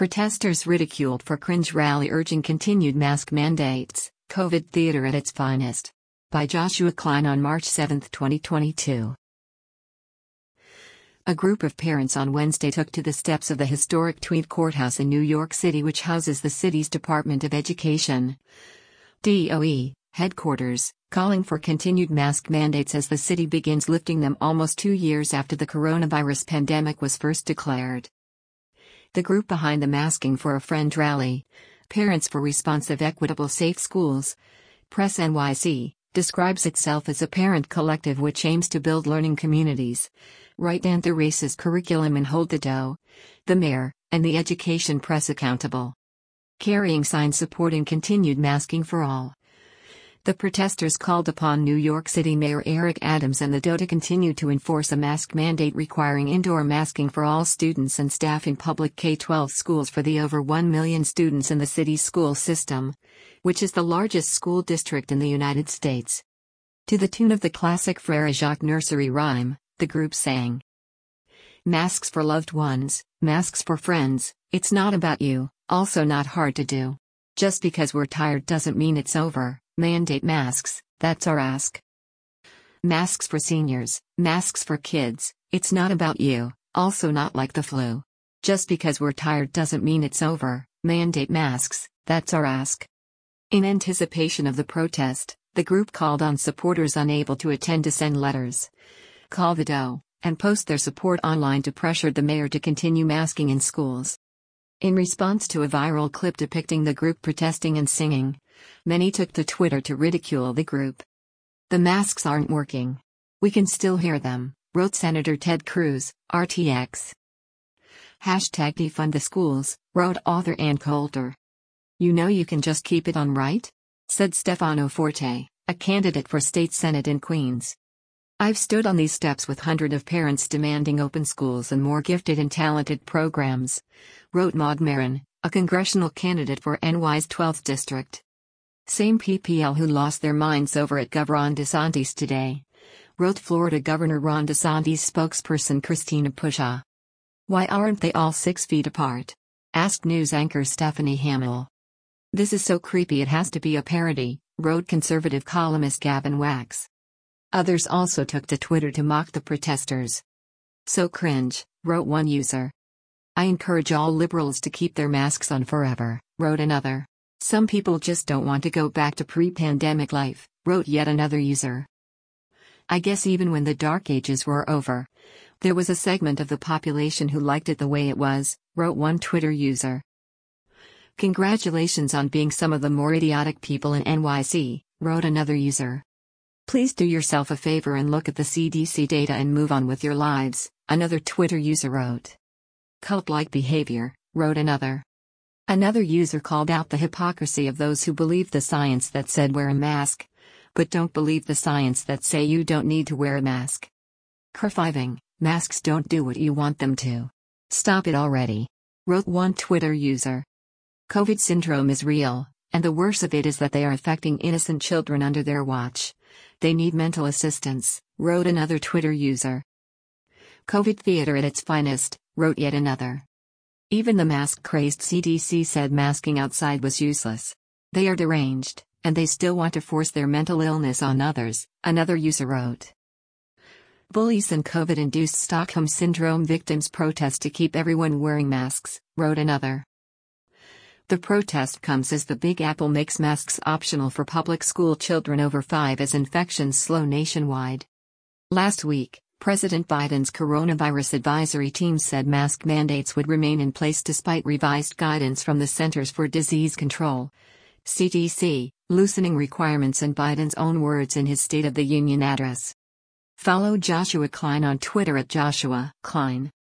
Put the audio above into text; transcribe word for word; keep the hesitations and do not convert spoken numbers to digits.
Protesters ridiculed for cringe rally urging continued mask mandates, COVID theater at its finest. By Joshua Klein on March seventh, twenty twenty-two. A group of parents on Wednesday took to the steps of the historic Tweed Courthouse in New York City, which houses the city's Department of Education D O E headquarters, calling for continued mask mandates as the city begins lifting them almost two years after the coronavirus pandemic was first declared. The group behind the Masking for a Friend rally, Parents for Responsive Equitable Safe Schools, Press N Y C, describes itself as a parent collective which aims to build learning communities, right anti-racist curriculum and hold the D O E, the mayor, and the education press accountable. Carrying signs supporting continued masking for all. The protesters called upon New York City Mayor Eric Adams and the D O E to continue to enforce a mask mandate requiring indoor masking for all students and staff in public K through twelve schools for the over one million students in the city's school system, which is the largest school district in the United States. To the tune of the classic Frere Jacques nursery rhyme, the group sang, "Masks for loved ones, masks for friends, it's not about you, also not hard to do. Just because we're tired doesn't mean it's over. Mandate masks, that's our ask. Masks for seniors, masks for kids, it's not about you, also not like the flu. Just because we're tired doesn't mean it's over. Mandate masks, that's our ask." In anticipation of the protest, the group called on supporters unable to attend to send letters, call the D O E, and post their support online to pressure the mayor to continue masking in schools. In response to a viral clip depicting the group protesting and singing, many took to Twitter to ridicule the group. "The masks aren't working. We can still hear them," wrote Senator Ted Cruz, R T X. Hashtag defund the schools, wrote author Ann Coulter. "You know you can just keep it on, right?" said Stefano Forte, a candidate for state senate in Queens. "I've stood on these steps with hundreds of parents demanding open schools and more gifted and talented programs," wrote Maud Marin, a congressional candidate for N Y's twelfth district. "Same P P L who lost their minds over at Governor Ron DeSantis today," wrote Florida Governor Ron DeSantis spokesperson Christina Pushaw. "Why aren't they all six feet apart?" asked news anchor Stephanie Hamill. "This is so creepy it has to be a parody," wrote conservative columnist Gavin Wax. Others also took to Twitter to mock the protesters. "So cringe," wrote one user. "I encourage all liberals to keep their masks on forever," wrote another. "Some people just don't want to go back to pre-pandemic life," wrote yet another user. "I guess even when the dark ages were over, there was a segment of the population who liked it the way it was," wrote one Twitter user. "Congratulations on being some of the more idiotic people in N Y C," wrote another user. "Please do yourself a favor and look at the C D C data and move on with your lives," another Twitter user wrote. "Cult-like behavior," wrote another. Another user called out the hypocrisy of those who believe the science that said wear a mask, but don't believe the science that say you don't need to wear a mask. "Kerfiving, masks don't do what you want them to. Stop it already," wrote one Twitter user. "COVID syndrome is real, and the worst of it is that they are affecting innocent children under their watch. They need mental assistance," wrote another Twitter user. "COVID theater at its finest," wrote yet another. Even the mask-crazed C D C said masking outside was useless. "They are deranged, and they still want to force their mental illness on others," another user wrote. "Bullies and COVID-induced Stockholm Syndrome victims protest to keep everyone wearing masks," wrote another. The protest comes as the Big Apple makes masks optional for public school children over five as infections slow nationwide. Last week, President Biden's coronavirus advisory team said mask mandates would remain in place despite revised guidance from the Centers for Disease Control, C D C, loosening requirements in Biden's own words in his State of the Union address. Follow Joshua Klein on Twitter at Joshua Klein.